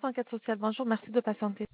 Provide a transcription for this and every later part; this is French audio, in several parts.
enquête sociale, bonjour, merci de patienter.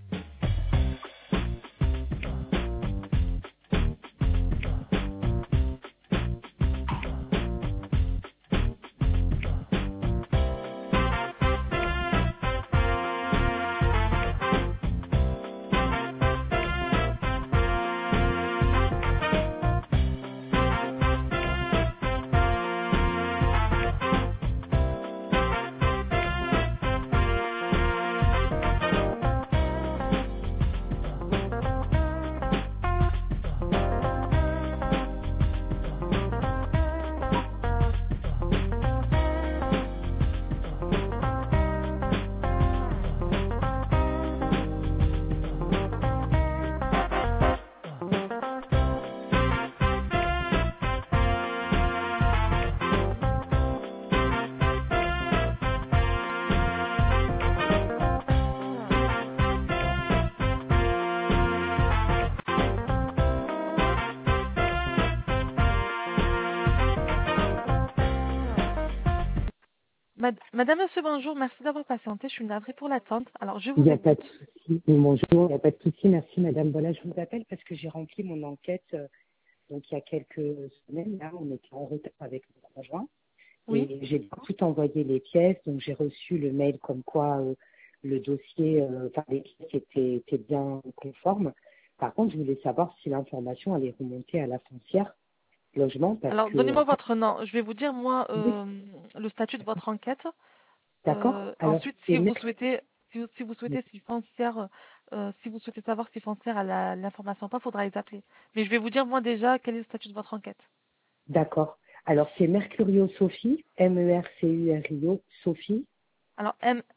Madame, monsieur, bonjour, merci d'avoir patienté, je suis navrée pour l'attente. Alors, je Il vous n'y a pas de écoute. souci. Bonjour, il n'y a pas de souci. Merci, madame. Voilà, je vous appelle parce que j'ai rempli mon enquête donc il y a quelques semaines. Là, on était en retard avec mon conjoint Oui. et j'ai tout envoyé les pièces. Donc, j'ai reçu le mail comme quoi le dossier, enfin, les pièces étaient bien conformes. Par contre, je voulais savoir si l'information allait remonter à la foncière logement parce Alors, que, donnez-moi en fait, votre nom. Je vais vous dire, moi, oui, le statut de votre enquête. d'accord. Alors, Ensuite, c'est si vous souhaitez, si vous souhaitez savoir si foncière a l'information ou pas, faudra les appeler. Mais je vais vous dire, moi, déjà, quel est le statut de votre enquête. d'accord. Alors, c'est Mercurio Sophie, Mercurio Sophie. Alors,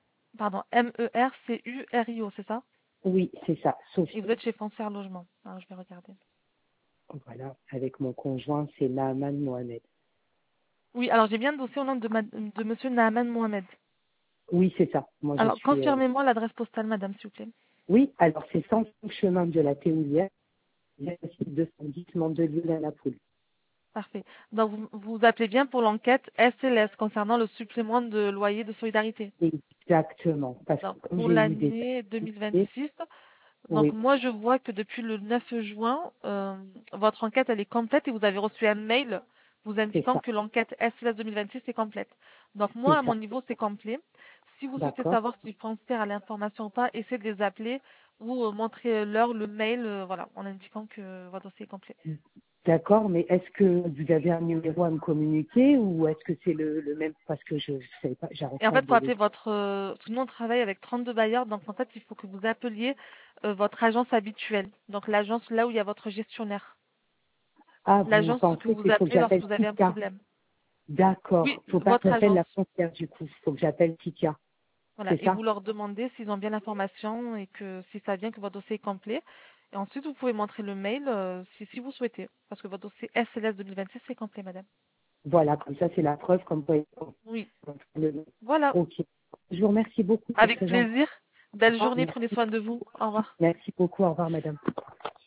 MERCURIO, c'est ça? Oui, c'est ça, Et vous Sophie. êtes chez Foncière Logement. Alors, je vais regarder. Voilà, avec mon conjoint, c'est Naaman Mohamed. Oui, alors j'ai bien le dossier au nom de monsieur Naaman Mohamed. Oui, c'est ça. Moi, je Alors, suis. confirmez-moi l'adresse postale, madame, s'il vous plaît. Oui, alors c'est 100 chemin de la Théoulière, 210 Mandelieu à la Poule. Parfait. Donc, vous appelez bien pour l'enquête SLS concernant le supplément de loyer de solidarité. Exactement, parce Donc, que comme pour j'ai eu des l'année activités, 2026, donc oui, moi, je vois que depuis le 9 juin, votre enquête, elle est complète et vous avez reçu un mail vous c'est indiquant ça, que l'enquête SLS 2026 est complète. Donc, moi, c'est à mon ça. niveau, c'est complet. Si vous souhaitez D'accord, savoir si Foncière a l'information ou pas, essayez de les appeler ou montrez-leur le mail, voilà, en indiquant que votre dossier est complet. d'accord, mais est-ce que vous avez un numéro à me communiquer ou est-ce que c'est le même parce que je ne sais pas, j'arrête Et en pas fait, de pour le. appeler votre, parce que nous on travaille avec 32 bailleurs, donc en fait, il faut que vous appeliez votre agence habituelle. Donc l'agence là où il y a votre gestionnaire. Ah, vous L'agence que pensez vous qu'il faut que appelez lorsque j'appelle vous avez un Tika? problème. Oui, D'accord, faut pas que votre j'appelle agence. la frontière du coup, faut que j'appelle Tika, Voilà. c'est Et ça? vous leur demandez s'ils ont bien l'information et que si ça vient que votre dossier est complet. Et ensuite, vous pouvez montrer le mail si vous souhaitez. Parce que votre dossier SLS 2026 est complet, madame. Voilà, comme ça c'est la preuve comme quoi. Oui. Voilà. Ok. Je vous remercie beaucoup, c'est Avec très gentil. plaisir. Belle Ah, journée. Prenez merci. soin de vous. Au revoir. Merci beaucoup. Au revoir, madame.